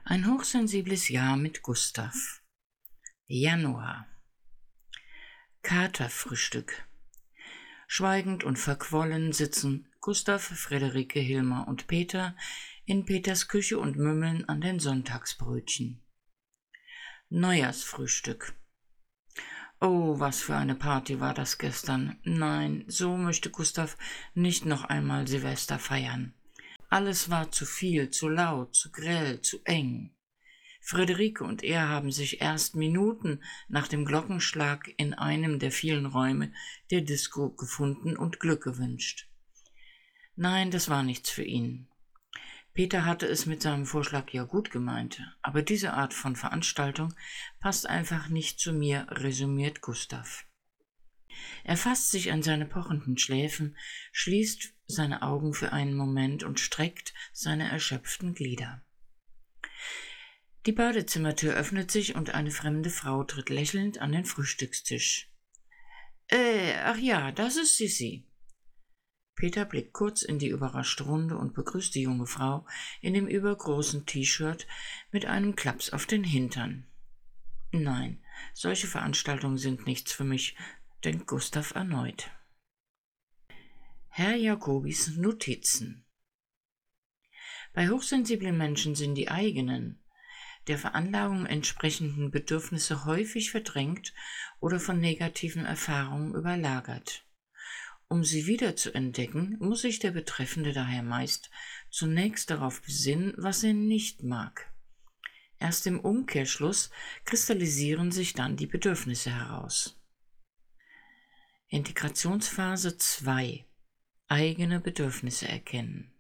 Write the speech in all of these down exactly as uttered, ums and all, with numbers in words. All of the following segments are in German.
Ein hochsensibles Jahr mit Gustav. Januar. Katerfrühstück. Schweigend und verquollen sitzen Gustav, Friederike, Hilmar und Peter in Peters Küche und mümmeln an den Sonntagsbrötchen. Neujahrsfrühstück. Oh, was für eine Party war das gestern. Nein, so möchte Gustav nicht noch einmal Silvester feiern. Alles war zu viel, zu laut, zu grell, zu eng. Friederike und er haben sich erst Minuten nach dem Glockenschlag in einem der vielen Räume der Disco gefunden und Glück gewünscht. Nein, das war nichts für ihn. Peter hatte es mit seinem Vorschlag ja gut gemeint, aber diese Art von Veranstaltung passt einfach nicht zu mir, resümiert Gustav. Er fasst sich an seine pochenden Schläfen, schließt seine Augen für einen Moment und streckt seine erschöpften Glieder. Die Badezimmertür öffnet sich und eine fremde Frau tritt lächelnd an den Frühstückstisch. Äh, ach ja, das ist Sissi. Peter blickt kurz in die überraschte Runde und begrüßt die junge Frau in dem übergroßen T-Shirt mit einem Klaps auf den Hintern. Nein, solche Veranstaltungen sind nichts für mich, denkt Gustav erneut. Herr Jacobis Notizen. Bei hochsensiblen Menschen sind die eigenen, der Veranlagung entsprechenden Bedürfnisse häufig verdrängt oder von negativen Erfahrungen überlagert. Um sie wiederzuentdecken, muss sich der Betreffende daher meist zunächst darauf besinnen, was er nicht mag. Erst im Umkehrschluss kristallisieren sich dann die Bedürfnisse heraus. Integrationsphase zwei. Eigene Bedürfnisse erkennen.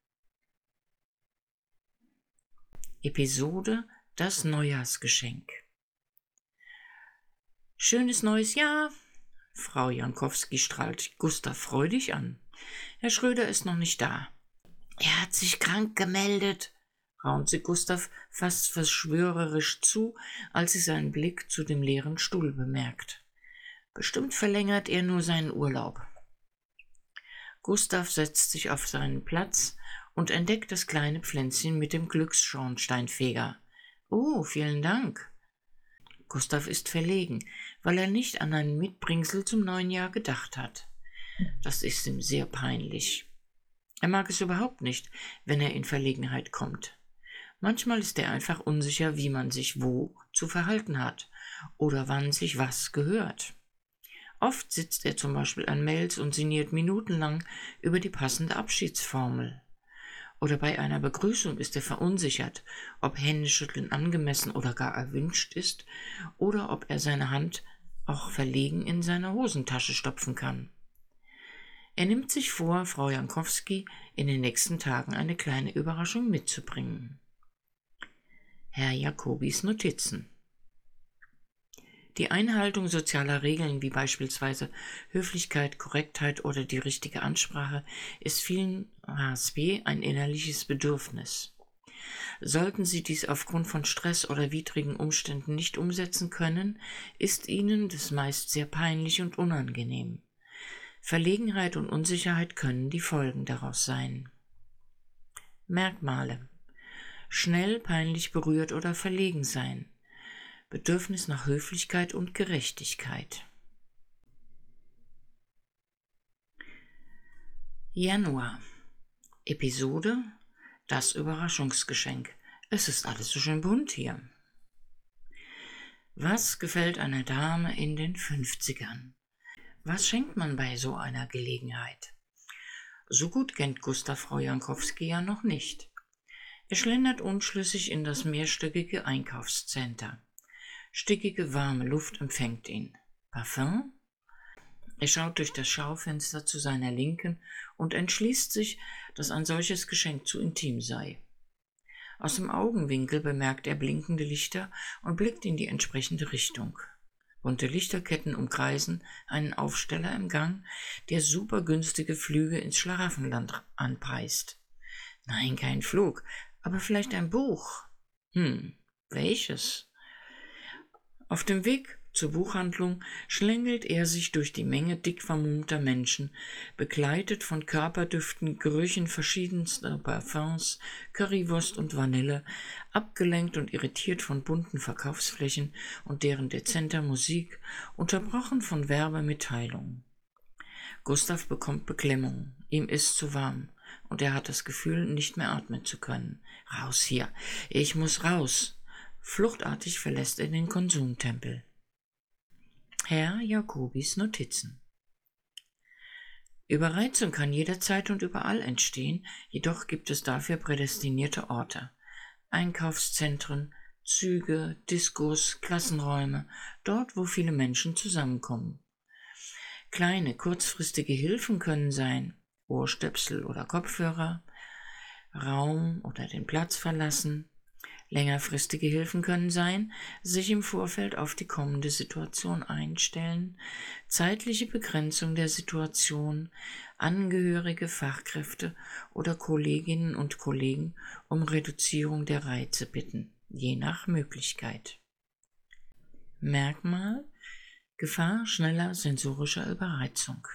Episode Das Neujahrsgeschenk. Schönes neues Jahr! Frau Jankowski strahlt Gustav freudig an. Herr Schröder ist noch nicht da. Er hat sich krank gemeldet, raunt sie Gustav fast verschwörerisch zu, als sie seinen Blick zu dem leeren Stuhl bemerkt. Bestimmt verlängert er nur seinen Urlaub. Gustav setzt sich auf seinen Platz und entdeckt das kleine Pflänzchen mit dem Glücksschornsteinfeger. Oh, vielen Dank. Gustav ist verlegen, weil er nicht an ein Mitbringsel zum neuen Jahr gedacht hat. Das ist ihm sehr peinlich. Er mag es überhaupt nicht, wenn er in Verlegenheit kommt. Manchmal ist er einfach unsicher, wie man sich wo zu verhalten hat oder wann sich was gehört. Oft sitzt er zum Beispiel an Mails und sinniert minutenlang über die passende Abschiedsformel. Oder bei einer Begrüßung ist er verunsichert, ob Händeschütteln angemessen oder gar erwünscht ist oder ob er seine Hand auch verlegen in seine Hosentasche stopfen kann. Er nimmt sich vor, Frau Jankowski in den nächsten Tagen eine kleine Überraschung mitzubringen. Herr Jacobis Notizen. Die Einhaltung sozialer Regeln wie beispielsweise Höflichkeit, Korrektheit oder die richtige Ansprache ist vielen H S B ein innerliches Bedürfnis. Sollten Sie dies aufgrund von Stress oder widrigen Umständen nicht umsetzen können, ist Ihnen das meist sehr peinlich und unangenehm. Verlegenheit und Unsicherheit können die Folgen daraus sein. Merkmale: Schnell peinlich berührt oder verlegen sein. Bedürfnis nach Höflichkeit und Gerechtigkeit. Januar. Episode Das Überraschungsgeschenk. Es ist alles so schön bunt hier. Was gefällt einer Dame in den fünfzigern? Was schenkt man bei so einer Gelegenheit? So gut kennt Gustav Frau Jankowski ja noch nicht. Er schlendert unschlüssig in das mehrstöckige Einkaufscenter. Stickige, warme Luft empfängt ihn. Parfum? Er schaut durch das Schaufenster zu seiner Linken und entschließt sich, dass ein solches Geschenk zu intim sei. Aus dem Augenwinkel bemerkt er blinkende Lichter und blickt in die entsprechende Richtung. Bunte Lichterketten umkreisen einen Aufsteller im Gang, der supergünstige Flüge ins Schlaraffenland anpreist. Nein, kein Flug, aber vielleicht ein Buch. Hm, welches? Auf dem Weg zur Buchhandlung schlängelt er sich durch die Menge dick vermummter Menschen, begleitet von Körperdüften, Gerüchen verschiedenster Parfums, Currywurst und Vanille, abgelenkt und irritiert von bunten Verkaufsflächen und deren dezenter Musik, unterbrochen von Werbemitteilungen. Gustav bekommt Beklemmung, ihm ist zu warm und er hat das Gefühl, nicht mehr atmen zu können. Raus hier, ich muss raus. Fluchtartig verlässt er den Konsumtempel. Herr Jacobis Notizen. Überreizung kann jederzeit und überall entstehen, jedoch gibt es dafür prädestinierte Orte. Einkaufszentren, Züge, Diskos, Klassenräume, dort, wo viele Menschen zusammenkommen. Kleine, kurzfristige Hilfen können sein: Ohrstöpsel oder Kopfhörer, Raum oder den Platz verlassen. Längerfristige Hilfen können sein: sich im Vorfeld auf die kommende Situation einstellen, zeitliche Begrenzung der Situation, Angehörige, Fachkräfte oder Kolleginnen und Kollegen um Reduzierung der Reize bitten, je nach Möglichkeit. Merkmal: Gefahr schneller sensorischer Überreizung.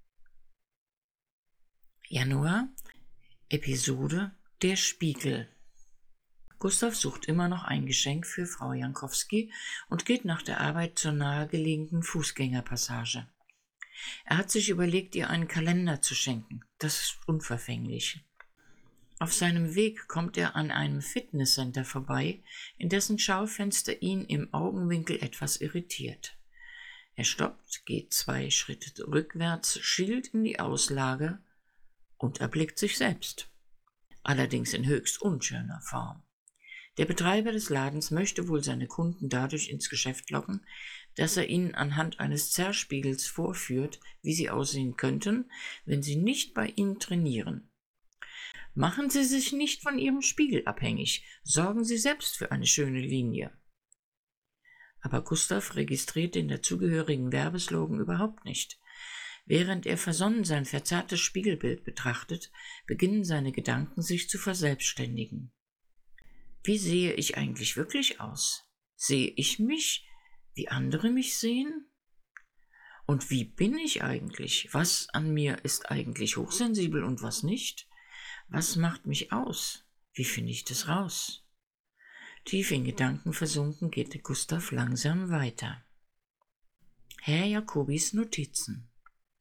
Januar, Episode Der Spiegel. Gustav sucht immer noch ein Geschenk für Frau Jankowski und geht nach der Arbeit zur nahegelegenen Fußgängerpassage. Er hat sich überlegt, ihr einen Kalender zu schenken. Das ist unverfänglich. Auf seinem Weg kommt er an einem Fitnesscenter vorbei, in dessen Schaufenster ihn im Augenwinkel etwas irritiert. Er stoppt, geht zwei Schritte rückwärts, schielt in die Auslage und erblickt sich selbst. Allerdings in höchst unschöner Form. Der Betreiber des Ladens möchte wohl seine Kunden dadurch ins Geschäft locken, dass er ihnen anhand eines Zerspiegels vorführt, wie sie aussehen könnten, wenn sie nicht bei ihnen trainieren. Machen Sie sich nicht von Ihrem Spiegel abhängig, sorgen Sie selbst für eine schöne Linie. Aber Gustav registriert den dazugehörigen Werbeslogan überhaupt nicht. Während er versonnen sein verzerrtes Spiegelbild betrachtet, beginnen seine Gedanken sich zu verselbstständigen. Wie sehe ich eigentlich wirklich aus? Sehe ich mich, wie andere mich sehen? Und wie bin ich eigentlich? Was an mir ist eigentlich hochsensibel und was nicht? Was macht mich aus? Wie finde ich das raus? Tief in Gedanken versunken geht Gustav langsam weiter. Herr Jacobis Notizen.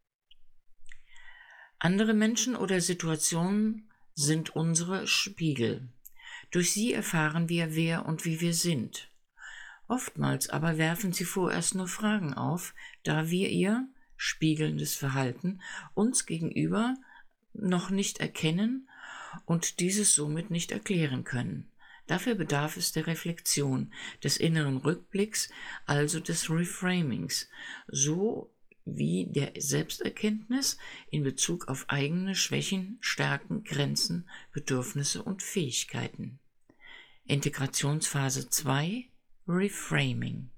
Andere Menschen oder Situationen sind unsere Spiegel. Durch sie erfahren wir, wer und wie wir sind. Oftmals aber werfen sie vorerst nur Fragen auf, da wir ihr spiegelndes Verhalten uns gegenüber noch nicht erkennen und dieses somit nicht erklären können. Dafür bedarf es der Reflexion, des inneren Rückblicks, also des Reframings, so wie der Selbsterkenntnis in Bezug auf eigene Schwächen, Stärken, Grenzen, Bedürfnisse und Fähigkeiten. Integrationsphase zwei: Reframing.